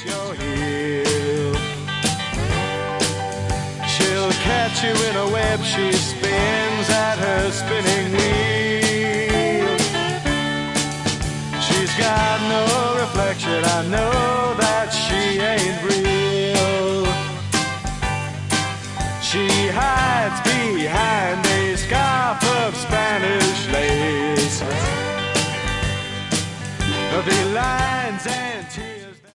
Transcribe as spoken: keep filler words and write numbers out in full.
at your heel. She'll catch you in a web she spins at her spinning